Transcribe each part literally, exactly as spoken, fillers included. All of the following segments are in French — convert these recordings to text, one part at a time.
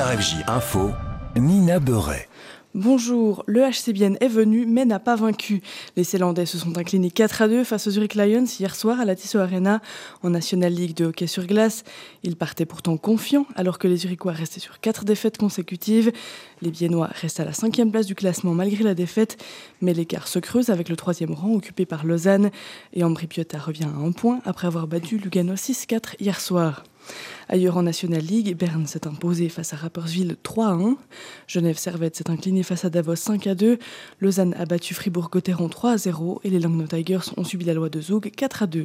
R F J Info, Nina Beuret. Bonjour, le H C Bienne est venu mais n'a pas vaincu. Les Ceylandais se sont inclinés quatre à deux face aux Zurich Lions hier soir à la Tissot Arena en National League de hockey sur glace. Ils partaient pourtant confiants alors que les Zurichois restaient sur quatre défaites consécutives. Les Biennois restent à la cinquième place du classement malgré la défaite, mais l'écart se creuse avec le troisième rang occupé par Lausanne. Et Ambri Piotta revient à un point après avoir battu Lugano six quatre hier soir. Ailleurs en National League, Berne s'est imposé face à Rapperswil trois à un. Genève-Servette s'est incliné face à Davos cinq à deux. Lausanne a battu Fribourg-Gotteron trois à zéro et les Langnau Tigers ont subi la loi de Zug quatre à deux.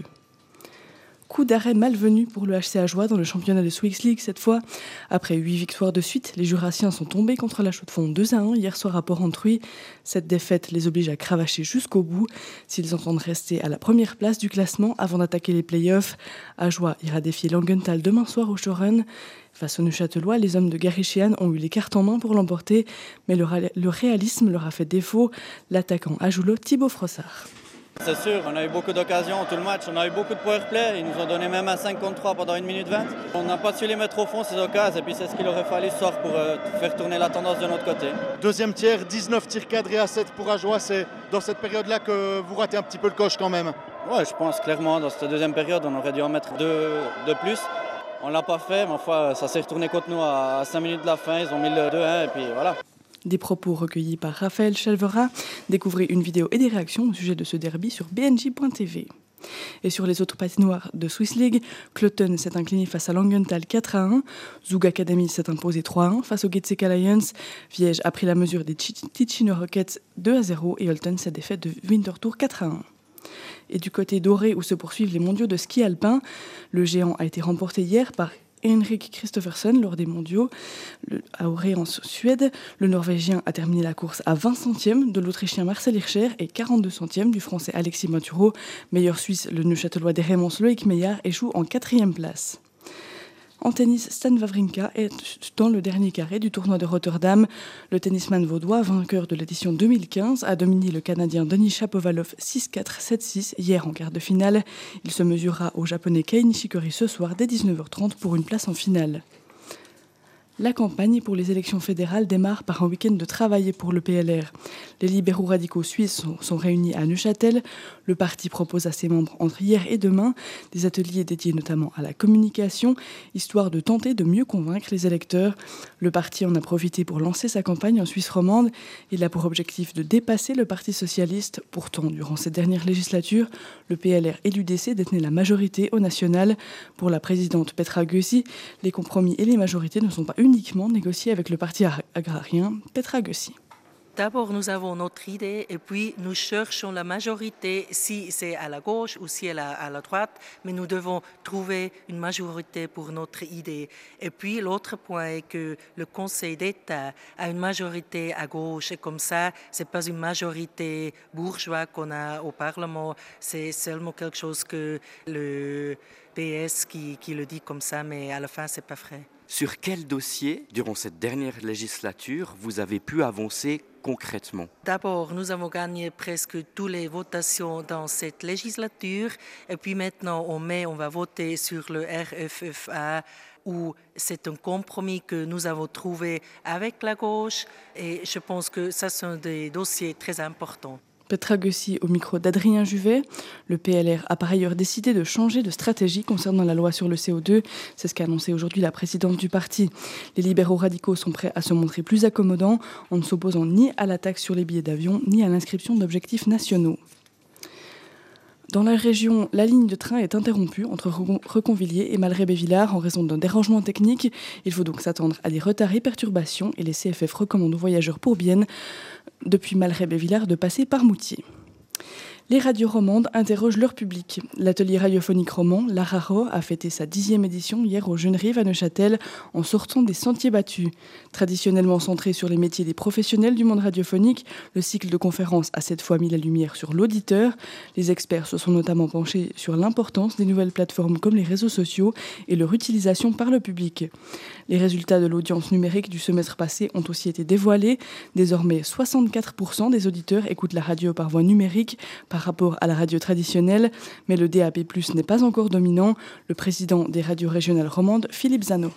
Coup d'arrêt malvenu pour le H C Ajoie dans le championnat de Swiss League cette fois. Après huit victoires de suite, les Jurassiens sont tombés contre la Chaux-de-Fonds deux à un hier soir à Port-Entruy. Cette défaite les oblige à cravacher jusqu'au bout s'ils entendent rester à la première place du classement avant d'attaquer les play-offs. Ajoie ira défier Langenthal demain soir au Showrun. Face au Neuchâtelois, les hommes de Gary Sheehan ont eu les cartes en main pour l'emporter, mais le, ré- le réalisme leur a fait défaut. L'attaquant Ajoulo, Thibaut Frossard. C'est sûr, on a eu beaucoup d'occasions tout le match, on a eu beaucoup de powerplay, ils nous ont donné même un cinq contre trois pendant une minute vingt. On n'a pas su les mettre au fond ces occasions et puis c'est ce qu'il aurait fallu ce soir pour euh, faire tourner la tendance de notre côté. Deuxième tiers, dix-neuf tirs cadrés à sept pour Ajoie, c'est dans cette période-là que vous ratez un petit peu le coche quand même. Ouais, je pense clairement dans cette deuxième période on aurait dû en mettre deux de plus. On ne l'a pas fait, mais enfin ça s'est retourné contre nous à cinq minutes de la fin, ils ont mis le deux à un et puis voilà. Des propos recueillis par Raphaël Chalvera. Découvrez une vidéo et des réactions au sujet de ce derby sur b n j point t v. Et sur les autres patinoires de Swiss League, Cloton s'est incliné face à Langenthal quatre à un, Zug Academy s'est imposé trois à un face aux Getseka Lions, Viège a pris la mesure des Ticino Rockets deux à zéro et Holton s'est défaite de Winterthur quatre à un. Et du côté doré où se poursuivent les mondiaux de ski alpin, le géant a été remporté hier par Henrik Kristoffersen lors des mondiaux le, à Åre en Suède. Le Norvégien a terminé la course à vingt centièmes de l'Autrichien Marcel Hirscher et quarante-deux centièmes du Français Alexis Monturo. Meilleur Suisse, le Neuchâtelois des Raymond Loïc Meillard échoue en quatrième place. En tennis, Stan Wawrinka est dans le dernier carré du tournoi de Rotterdam. Le tennisman vaudois, vainqueur de l'édition deux mille quinze, a dominé le Canadien Denis Shapovalov six quatre sept six hier en quart de finale. Il se mesurera au Japonais Kei Nishikori ce soir dès dix-neuf heures trente pour une place en finale. La campagne pour les élections fédérales démarre par un week-end de travail pour le P L R. Les libéraux radicaux suisses sont, sont réunis à Neuchâtel. Le parti propose à ses membres entre hier et demain des ateliers dédiés notamment à la communication, histoire de tenter de mieux convaincre les électeurs. Le parti en a profité pour lancer sa campagne en Suisse romande. Il a pour objectif de dépasser le Parti socialiste. Pourtant, durant cette dernière législature, le P L R et l'U D C détenaient la majorité au national. Pour la présidente Petra Gössi, les compromis et les majorités ne sont pas uniquement négocié avec le parti agrarien Petra Gössi. D'abord, nous avons notre idée et puis nous cherchons la majorité, si c'est à la gauche ou si c'est à la droite, mais nous devons trouver une majorité pour notre idée. Et puis l'autre point est que le Conseil d'État a une majorité à gauche et comme ça, ce n'est pas une majorité bourgeoise qu'on a au Parlement, c'est seulement quelque chose que le P S qui, qui le dit comme ça, mais à la fin, ce n'est pas vrai. Sur quel dossier, durant cette dernière législature, vous avez pu avancer concrètement? D'abord, nous avons gagné presque toutes les votations dans cette législature. Et puis maintenant, en mai, on va voter sur le R F F A, où c'est un compromis que nous avons trouvé avec la gauche. Et je pense que ça sont des dossiers très importants. Petra Gössi au micro d'Adrien Juvet. Le P L R a par ailleurs décidé de changer de stratégie concernant la loi sur le C O deux. C'est ce qu'a annoncé aujourd'hui la présidente du parti. Les libéraux radicaux sont prêts à se montrer plus accommodants en ne s'opposant ni à la taxe sur les billets d'avion ni à l'inscription d'objectifs nationaux. Dans la région, la ligne de train est interrompue entre Reconvilliers et Malraux-Bévillard en raison d'un dérangement technique. Il faut donc s'attendre à des retards et perturbations et les C F F recommandent aux voyageurs pour Bienne depuis Malraux-Bévillard de passer par Moutier. Les radios romandes interrogent leur public. L'atelier radiophonique roman, l'Araro, a fêté sa dixième édition hier aux Jeunes Rives à Neuchâtel en sortant des sentiers battus. Traditionnellement centré sur les métiers des professionnels du monde radiophonique, le cycle de conférences a cette fois mis la lumière sur l'auditeur. Les experts se sont notamment penchés sur l'importance des nouvelles plateformes comme les réseaux sociaux et leur utilisation par le public. Les résultats de l'audience numérique du semestre passé ont aussi été dévoilés. Désormais, soixante-quatre pour cent des auditeurs écoutent la radio par voie numérique, par rapport à la radio traditionnelle, mais le D A B plus, n'est pas encore dominant. Le président des radios régionales romandes, Philippe Zano.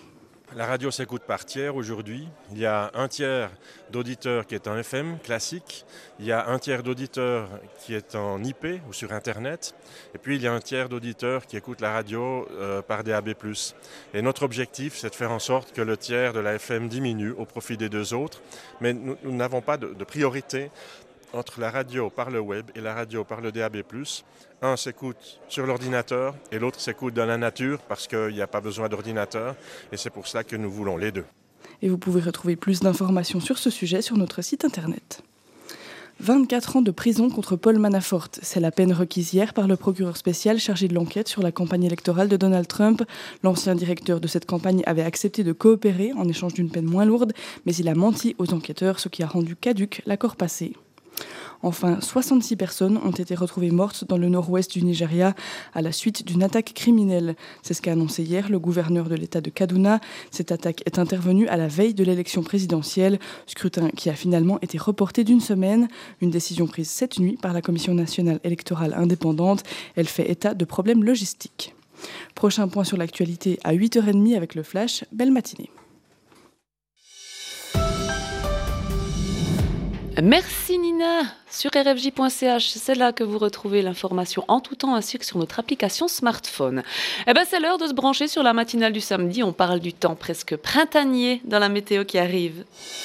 La radio s'écoute par tiers aujourd'hui. Il y a un tiers d'auditeurs qui est en F M classique. Il y a un tiers d'auditeurs qui est en I P ou sur Internet. Et puis il y a un tiers d'auditeurs qui écoutent la radio euh, par D A B plus. Et notre objectif, c'est de faire en sorte que le tiers de la F M diminue au profit des deux autres. Mais nous, nous n'avons pas de, de priorité entre la radio par le web et la radio par le D A B plus. Un s'écoute sur l'ordinateur et l'autre s'écoute dans la nature parce qu'il n'y a pas besoin d'ordinateur. Et c'est pour cela que nous voulons les deux. Et vous pouvez retrouver plus d'informations sur ce sujet sur notre site internet. vingt-quatre ans de prison contre Paul Manafort. C'est la peine requise hier par le procureur spécial chargé de l'enquête sur la campagne électorale de Donald Trump. L'ancien directeur de cette campagne avait accepté de coopérer en échange d'une peine moins lourde, mais il a menti aux enquêteurs, ce qui a rendu caduc l'accord passé. Enfin, soixante-six personnes ont été retrouvées mortes dans le nord-ouest du Nigeria à la suite d'une attaque criminelle. C'est ce qu'a annoncé hier le gouverneur de l'État de Kaduna. Cette attaque est intervenue à la veille de l'élection présidentielle, scrutin qui a finalement été reporté d'une semaine. Une décision prise cette nuit par la Commission nationale électorale indépendante. Elle fait état de problèmes logistiques. Prochain point sur l'actualité à huit heures trente avec le Flash. Belle matinée. Merci Nina. Sur r f j point c h, c'est là que vous retrouvez l'information en tout temps ainsi que sur notre application smartphone. Eh ben, c'est l'heure de se brancher sur la matinale du samedi. On parle du temps presque printanier dans la météo qui arrive.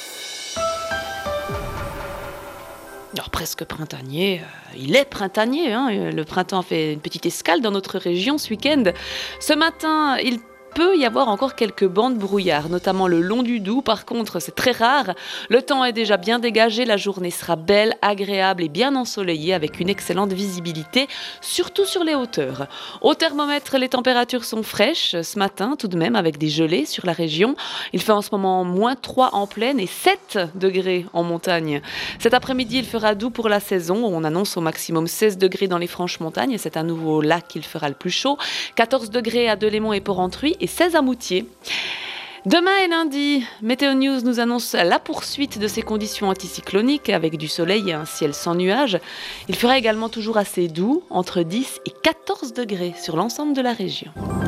Alors, presque printanier, euh, il est printanier, hein. Le printemps a fait une petite escale dans notre région ce week-end. Ce matin, il peut y avoir encore quelques bancs de brouillard, notamment le long du Doubs. Par contre, c'est très rare. Le temps est déjà bien dégagé. La journée sera belle, agréable et bien ensoleillée avec une excellente visibilité, surtout sur les hauteurs. Au thermomètre, les températures sont fraîches ce matin, tout de même, avec des gelées sur la région. Il fait en ce moment moins trois en plaine et sept degrés en montagne. Cet après-midi, il fera doux pour la saison. On annonce au maximum seize degrés dans les Franches-Montagnes. C'est à nouveau là qu'il fera le plus chaud. quatorze degrés à Delémont et Porrentruy et seize à Moutier. Demain et lundi, Météo News nous annonce la poursuite de ces conditions anticycloniques avec du soleil et un ciel sans nuages. Il fera également toujours assez doux, entre dix et quatorze degrés sur l'ensemble de la région.